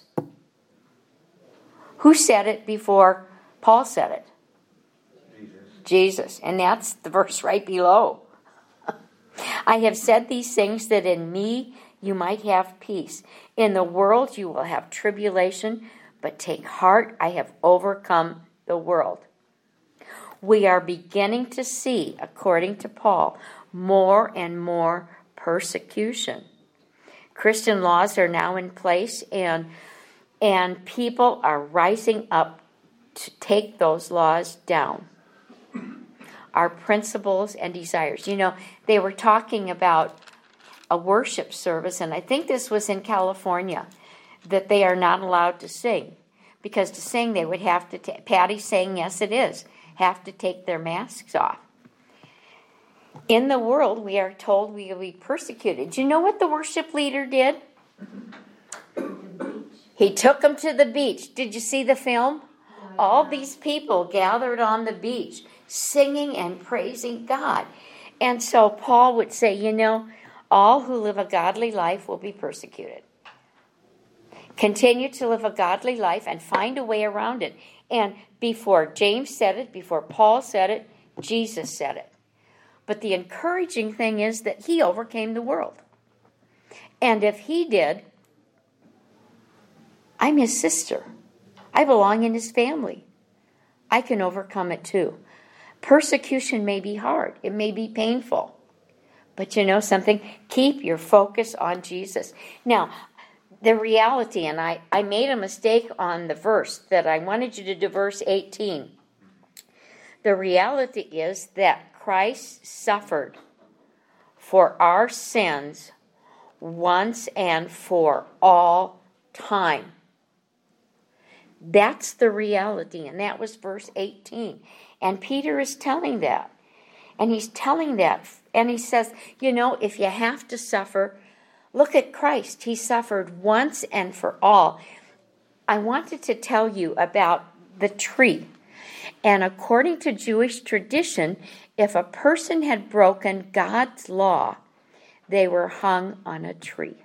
Who said it before Paul said it? Jesus. Jesus. And that's the verse right below. I have said these things that in me you might have peace. In the world you will have tribulation, but take heart, I have overcome the world. We are beginning to see, according to Paul, more and more persecution. Christian laws are now in place, and and people are rising up to take those laws down. Our principles and desires. You know, they were talking about a worship service, and I think this was in California, that they are not allowed to sing. Because to sing, they would have to, ta- Patty's saying, yes, it is, have to take their masks off. In the world, we are told we will be persecuted. Do you know what the worship leader did? He took them to the beach. Did you see the film? All these people gathered on the beach, singing and praising God. And so Paul would say, you know, all who live a godly life will be persecuted. Continue to live a godly life and find a way around it. And before James said it, before Paul said it, Jesus said it. But the encouraging thing is that he overcame the world. And if he did, I'm his sister. I belong in his family. I can overcome it too. Persecution may be hard. It may be painful. But you know something? Keep your focus on Jesus. Now, the reality, and I, I made a mistake on the verse that I wanted you to do, verse eighteen. The reality is that Christ suffered for our sins once and for all time. That's the reality, and that was verse eighteen. And Peter is telling that. And he's telling that, and he says, you know, if you have to suffer, look at Christ. He suffered once and for all. I wanted to tell you about the tree. And according to Jewish tradition, if a person had broken God's law, they were hung on a tree.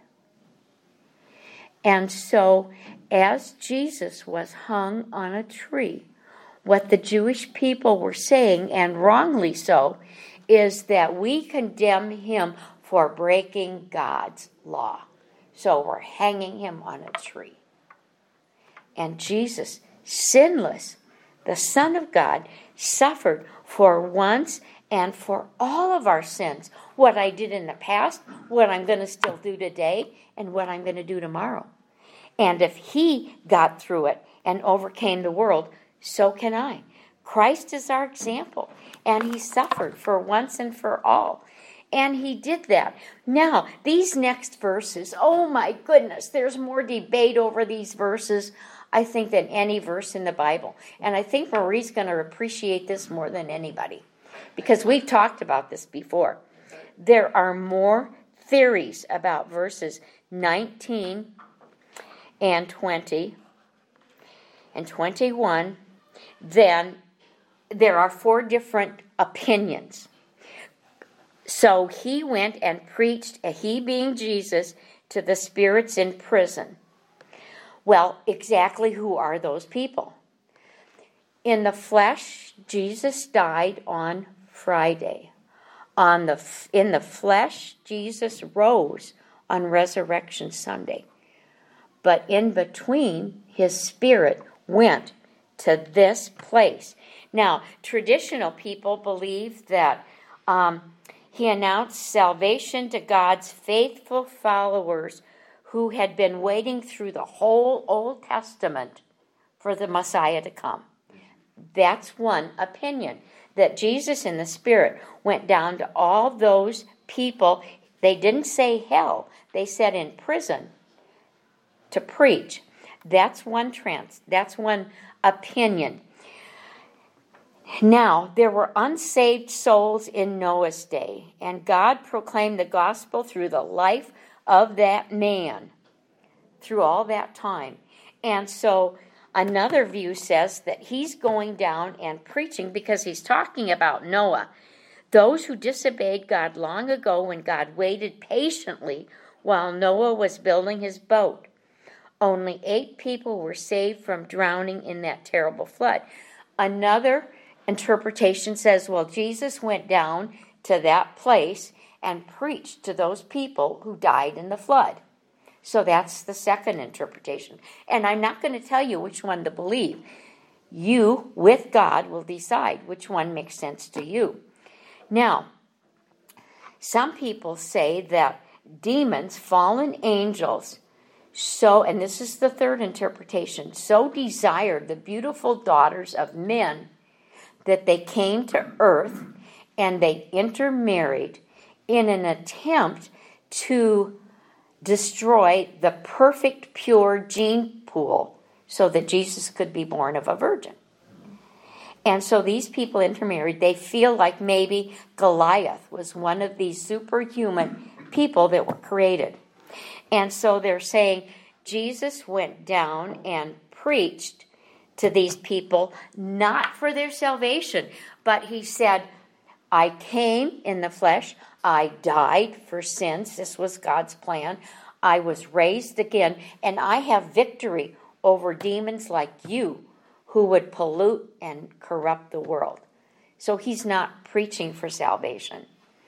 And so, as Jesus was hung on a tree, what the Jewish people were saying, and wrongly so, is that we condemn him for breaking God's law. So we're hanging him on a tree. And Jesus, sinless, the Son of God, suffered for once and for all of our sins. What I did in the past, what I'm going to still do today, and what I'm going to do tomorrow. And if he got through it and overcame the world, so can I. Christ is our example, and he suffered for once and for all. And he did that. Now, these next verses, oh my goodness, there's more debate over these verses, I think, than any verse in the Bible. And I think Marie's going to appreciate this more than anybody, because we've talked about this before. There are more theories about verses nineteen and twenty and twenty-one than there are four different opinions. So he went and preached, he being Jesus, to the spirits in prison. Well, exactly who are those people? In the flesh, Jesus died on Friday. On the in the flesh, Jesus rose on Resurrection Sunday. But in between, his spirit went to this place. Now, traditional people believe that um, he announced salvation to God's faithful followers who had been waiting through the whole Old Testament for the Messiah to come. That's one opinion, that Jesus in the Spirit went down to all those people. They didn't say hell, they said in prison, to preach. That's one trans. That's one opinion. Now, there were unsaved souls in Noah's day, and God proclaimed the gospel through the life of that man through all that time. And so another view says that he's going down and preaching because he's talking about Noah. Those who disobeyed God long ago when God waited patiently while Noah was building his boat. Only eight people were saved from drowning in that terrible flood. Another interpretation says, well, Jesus went down to that place and preached to those people who died in the flood. So that's the second interpretation. And I'm not going to tell you which one to believe. You, with God, will decide which one makes sense to you. Now, some people say that demons, fallen angels, so, and this is the third interpretation, so desired the beautiful daughters of men that they came to earth and they intermarried in an attempt to destroy the perfect, pure gene pool so that Jesus could be born of a virgin. And so these people intermarried. They feel like maybe Goliath was one of these superhuman people that were created. And so they're saying Jesus went down and preached to these people, not for their salvation, but he said, I came in the flesh, I died for sins, this was God's plan, I was raised again, and I have victory over demons like you who would pollute and corrupt the world. So he's not preaching for salvation.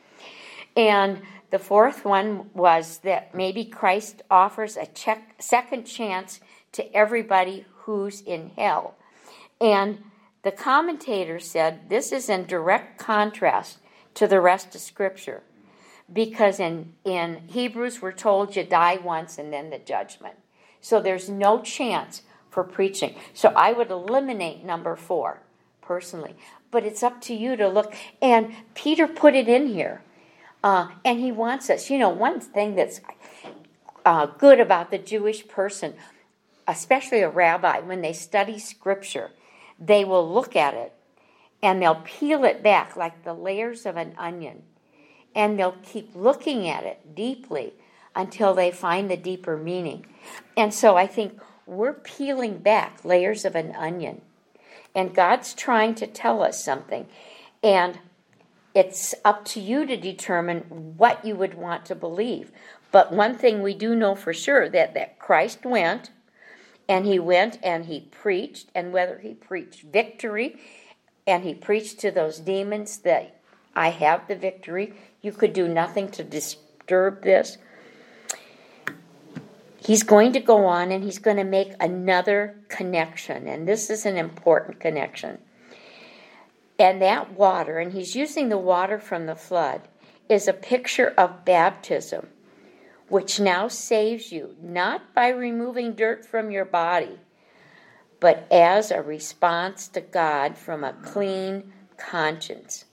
And the fourth one was that maybe Christ offers a check, second chance to everybody who's in hell. And the commentator said this is in direct contrast to the rest of Scripture. Because in, in Hebrews we're told you die once and then the judgment. So there's no chance for preaching. So I would eliminate number four, personally. But it's up to you to look. And Peter put it in here. Uh, and he wants us, you know, one thing that's uh, good about the Jewish person, especially a rabbi, when they study Scripture, they will look at it and they'll peel it back like the layers of an onion. And they'll keep looking at it deeply until they find the deeper meaning. And so I think we're peeling back layers of an onion. And God's trying to tell us something. And it's up to you to determine what you would want to believe. But one thing we do know for sure, that, that Christ went, and he went and he preached, and whether he preached victory, and he preached to those demons that I have the victory, you could do nothing to disturb this. He's going to go on and he's going to make another connection, and this is an important connection. And that water, and he's using the water from the flood, is a picture of baptism, which now saves you, not by removing dirt from your body, but as a response to God from a clean conscience.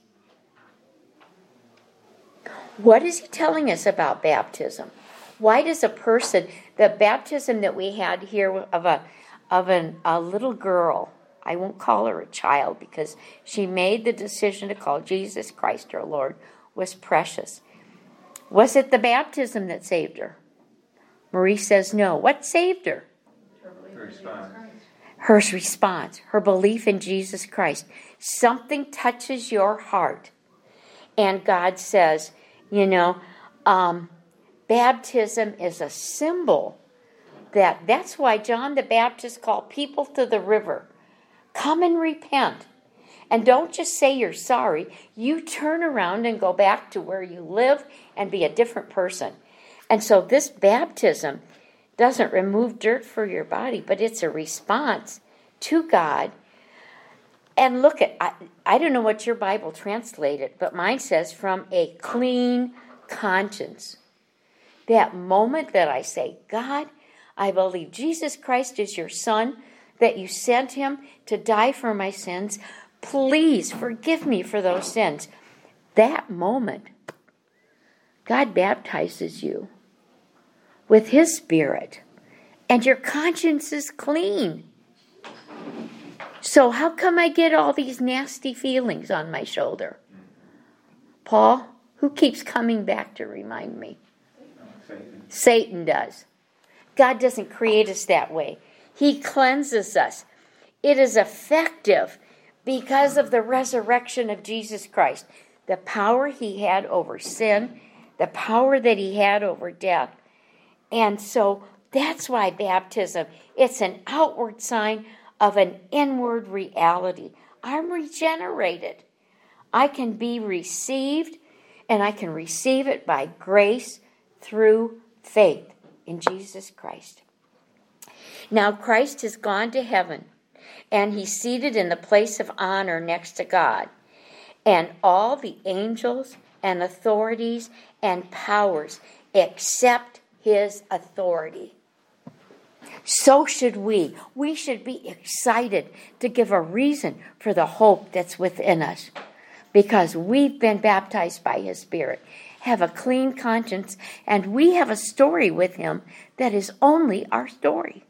What is he telling us about baptism? Why does a person, the baptism that we had here of a of an, a little girl, I won't call her a child because she made the decision to call Jesus Christ her Lord, was precious. Was it the baptism that saved her? Marie says no. What saved her? Her response. Her response, her belief in Jesus Christ. Something touches your heart, and God says, You know, um, baptism is a symbol that that's why John the Baptist called people to the river. Come and repent. And don't just say you're sorry. You turn around and go back to where you live and be a different person. And so this baptism doesn't remove dirt for your body, but it's a response to God. And look at, I, I don't know what your Bible translated, but mine says from a clean conscience. That moment that I say, God, I believe Jesus Christ is your Son, that you sent him to die for my sins. Please forgive me for those sins. That moment, God baptizes you with his Spirit, and your conscience is clean. So how come I get all these nasty feelings on my shoulder? Paul, who keeps coming back to remind me? Satan. Satan does. God doesn't create us that way. He cleanses us. It is effective because of the resurrection of Jesus Christ. The power he had over sin, the power that he had over death. And so that's why baptism, it's an outward sign of an inward reality. I'm regenerated. I can be received, and I can receive it by grace through faith in Jesus Christ. Now Christ has gone to heaven, and he's seated in the place of honor next to God. And all the angels and authorities and powers accept his authority. So should we. We should be excited to give a reason for the hope that's within us, because we've been baptized by his Spirit, have a clean conscience, and we have a story with him that is only our story.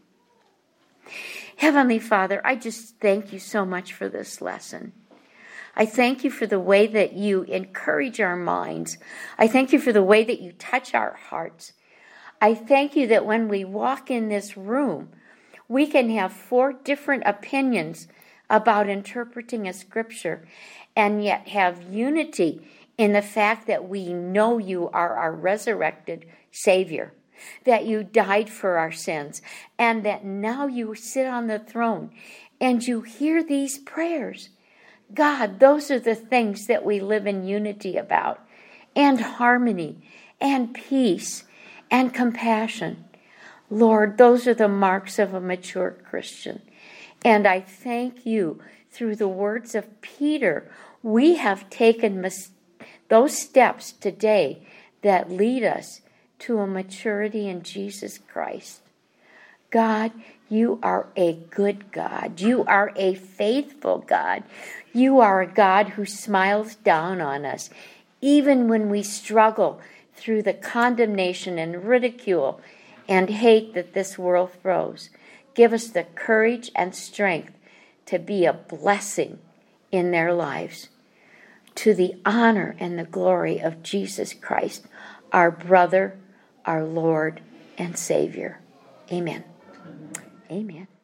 Heavenly Father, I just thank you so much for this lesson. I thank you for the way that you encourage our minds. I thank you for the way that you touch our hearts. I thank you that when we walk in this room, we can have four different opinions about interpreting a scripture and yet have unity in the fact that we know you are our resurrected Savior, that you died for our sins, and that now you sit on the throne and you hear these prayers. God, those are the things that we live in unity about, and harmony, and peace, and compassion. Lord, those are the marks of a mature Christian. And I thank you, through the words of Peter, we have taken mis- those steps today that lead us to a maturity in Jesus Christ. God, you are a good God. You are a faithful God. You are a God who smiles down on us, even when we struggle through the condemnation and ridicule and hate that this world throws. Give us the courage and strength to be a blessing in their lives, to the honor and the glory of Jesus Christ, our brother, our Lord and Savior. Amen. Amen.